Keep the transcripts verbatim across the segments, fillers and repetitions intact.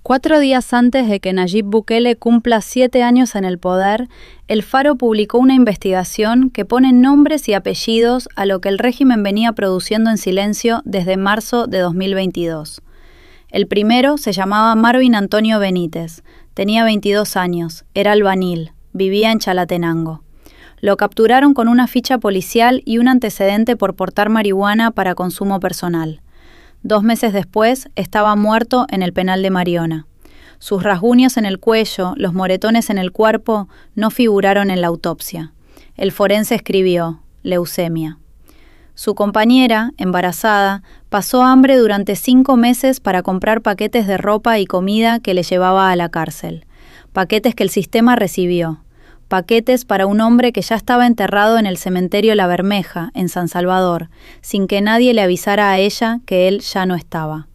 Cuatro días antes de que Nayib Bukele cumpla siete años en el poder, El Faro publicó una investigación que pone nombres y apellidos a lo que el régimen venía produciendo en silencio desde marzo de dos mil veintidós. El primero se llamaba Marvin Antonio Benítez, tenía veintidós años, era albañil, vivía en Chalatenango. Lo capturaron con una ficha policial y un antecedente por portar marihuana para consumo personal. Dos meses después, estaba muerto en el penal de Mariona. Sus rasguños en el cuello, los moretones en el cuerpo, no figuraron en la autopsia. El forense escribió, leucemia. Su compañera, embarazada, pasó hambre durante cinco meses para comprar paquetes de ropa y comida que le llevaba a la cárcel. Paquetes que el sistema recibió. Paquetes para un hombre que ya estaba enterrado en el cementerio La Bermeja, en San Salvador, sin que nadie le avisara a ella que él ya no estaba.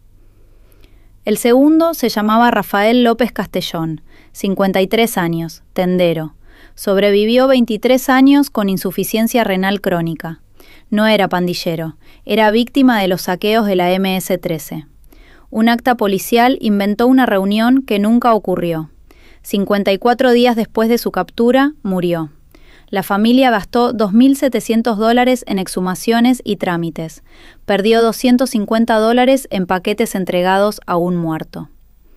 El segundo se llamaba Rafael López Castellón, cincuenta y tres años, tendero. Sobrevivió veintitrés años con insuficiencia renal crónica. No era pandillero, era víctima de los saqueos de la eme ese trece. Un acta policial inventó una reunión que nunca ocurrió. cincuenta y cuatro días después de su captura, murió. La familia gastó dos mil setecientos dólares en exhumaciones y trámites. Perdió doscientos cincuenta dólares en paquetes entregados a un muerto.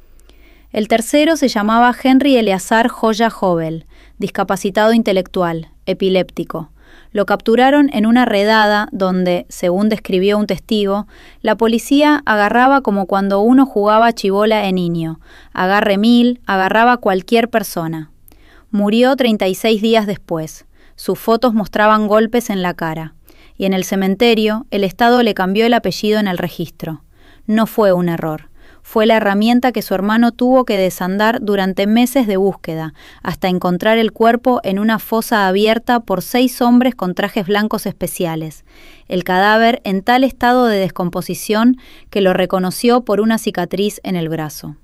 El tercero se llamaba Henry Eleazar Joya Jovel, discapacitado intelectual, epiléptico. Lo capturaron en una redada donde, según describió un testigo, la policía agarraba como cuando uno jugaba chibola de niño, agarre mil, agarraba cualquier persona. Murió treinta y seis días después. Sus fotos mostraban golpes en la cara. Y en el cementerio, el Estado le cambió el apellido en el registro. No fue un error. Fue la herramienta que su hermano tuvo que desandar durante meses de búsqueda, hasta encontrar el cuerpo en una fosa abierta por seis hombres con trajes blancos especiales. El cadáver en tal estado de descomposición que lo reconoció por una cicatriz en el brazo.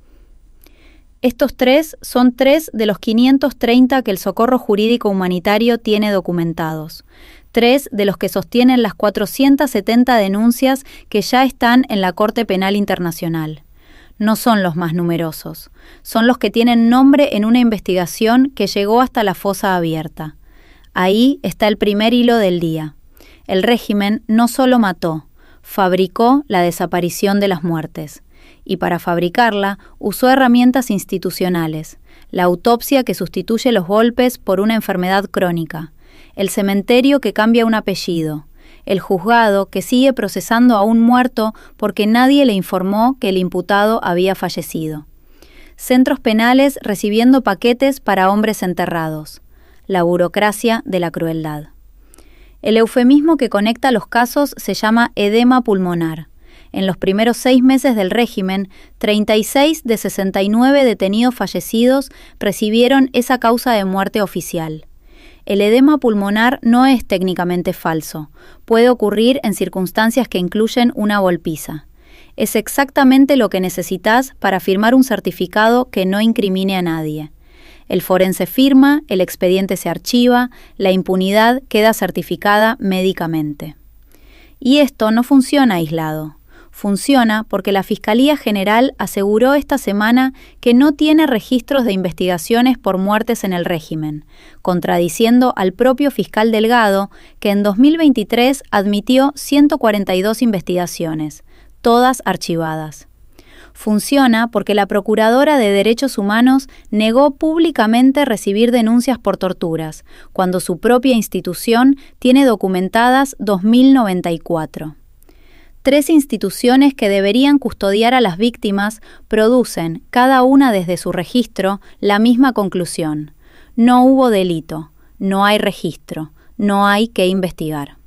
Estos tres son tres de los quinientos treinta que el Socorro Jurídico Humanitario tiene documentados. Tres de los que sostienen las cuatrocientas setenta denuncias que ya están en la Corte Penal Internacional. No son los más numerosos, son los que tienen nombre en una investigación que llegó hasta la fosa abierta. Ahí está el primer hilo del día. El régimen no solo mató, fabricó la desaparición de las muertes. Y para fabricarla usó herramientas institucionales, la autopsia que sustituye los golpes por una enfermedad crónica, el cementerio que cambia un apellido, el juzgado que sigue procesando a un muerto porque nadie le informó que el imputado había fallecido, centros penales recibiendo paquetes para hombres enterrados, la burocracia de la crueldad. El eufemismo que conecta los casos se llama edema pulmonar. En los primeros seis meses del régimen, treinta y seis de sesenta y nueve detenidos fallecidos recibieron esa causa de muerte oficial. El edema pulmonar no es técnicamente falso. Puede ocurrir en circunstancias que incluyen una golpiza. Es exactamente lo que necesitas para firmar un certificado que no incrimine a nadie. El forense firma, el expediente se archiva, la impunidad queda certificada médicamente. Y esto no funciona aislado. Funciona porque la Fiscalía General aseguró esta semana que no tiene registros de investigaciones por muertes en el régimen, contradiciendo al propio fiscal Delgado, que en dos mil veintitrés admitió ciento cuarenta y dos investigaciones, todas archivadas. Funciona porque la Procuradora de Derechos Humanos negó públicamente recibir denuncias por torturas, cuando su propia institución tiene documentadas dos mil noventa y cuatro. Tres instituciones que deberían custodiar a las víctimas producen, cada una desde su registro, la misma conclusión. No hubo delito, no hay registro, no hay que investigar.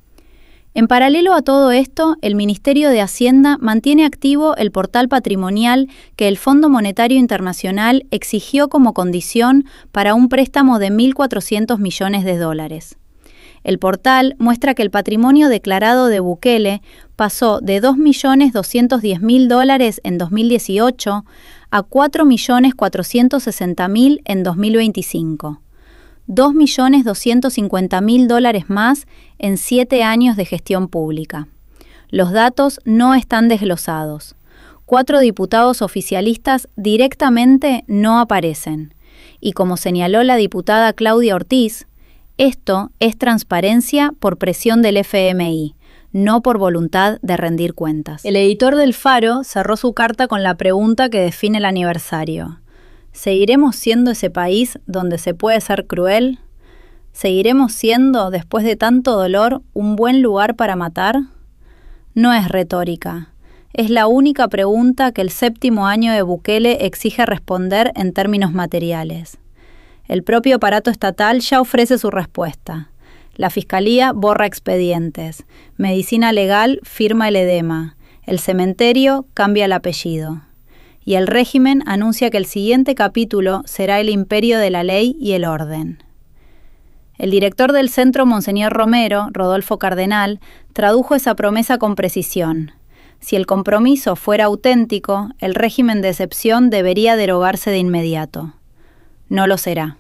En paralelo a todo esto, el Ministerio de Hacienda mantiene activo el portal patrimonial que el Fondo Monetario Internacional exigió como condición para un préstamo de mil cuatrocientos millones de dólares. El portal muestra que el patrimonio declarado de Bukele pasó de dos millones doscientos diez mil dólares en dos mil dieciocho a cuatro millones cuatrocientos sesenta mil en dos mil veinticinco. dos millones doscientos cincuenta mil dólares más en siete años de gestión pública. Los datos no están desglosados. cuatro diputados oficialistas directamente no aparecen. Y como señaló la diputada Claudia Ortiz, esto es transparencia por presión del F M I, no por voluntad de rendir cuentas. El editor del Faro cerró su carta con la pregunta que define el aniversario. ¿Seguiremos siendo ese país donde se puede ser cruel? ¿Seguiremos siendo, después de tanto dolor, un buen lugar para matar? No es retórica. Es la única pregunta que el séptimo año de Bukele exige responder en términos materiales. El propio aparato estatal ya ofrece su respuesta. La Fiscalía borra expedientes. Medicina Legal firma el edema. El cementerio cambia el apellido. Y el régimen anuncia que el siguiente capítulo será el imperio de la ley y el orden. El director del centro, Monseñor Romero, Rodolfo Cardenal, tradujo esa promesa con precisión. Si el compromiso fuera auténtico, el régimen de excepción debería derogarse de inmediato. No lo será.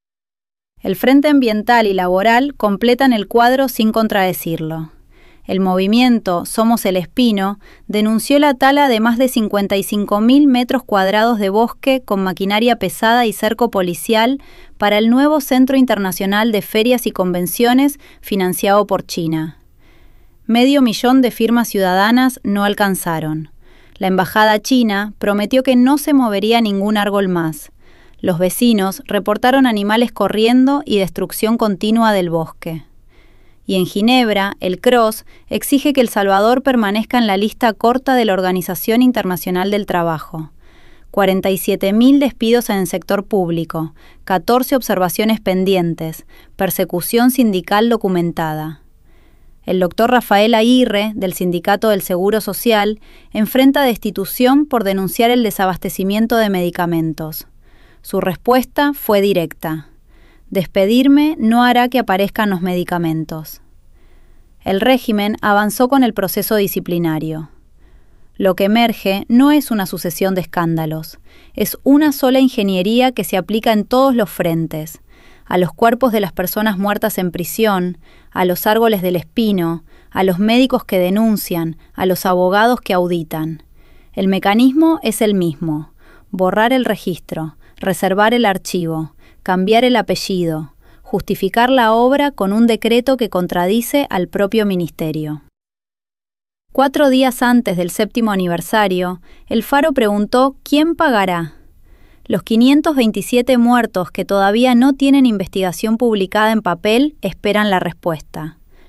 El Frente Ambiental y Laboral completan el cuadro sin contradecirlo. El movimiento Somos el Espino denunció la tala de más de cincuenta y cinco mil metros cuadrados de bosque con maquinaria pesada y cerco policial para el nuevo Centro Internacional de Ferias y Convenciones financiado por China. Medio millón de firmas ciudadanas no alcanzaron. La embajada china prometió que no se movería ningún árbol más. Los vecinos reportaron animales corriendo y destrucción continua del bosque. Y en Ginebra, el C R O S exige que El Salvador permanezca en la lista corta de la Organización Internacional del Trabajo. cuarenta y siete mil despidos en el sector público, catorce observaciones pendientes, persecución sindical documentada. El doctor Rafael Aguirre, del Sindicato del Seguro Social, enfrenta destitución por denunciar el desabastecimiento de medicamentos. Su respuesta fue directa. Despedirme no hará que aparezcan los medicamentos. El régimen avanzó con el proceso disciplinario. Lo que emerge no es una sucesión de escándalos, es una sola ingeniería que se aplica en todos los frentes, a los cuerpos de las personas muertas en prisión, a los árboles del espino, a los médicos que denuncian, a los abogados que auditan. El mecanismo es el mismo: borrar el registro, reservar el archivo, cambiar el apellido, justificar la obra con un decreto que contradice al propio ministerio. Cuatro días antes del séptimo aniversario, el Faro preguntó ¿quién pagará? Los quinientos veintisiete muertos que todavía no tienen investigación publicada en papel esperan la respuesta.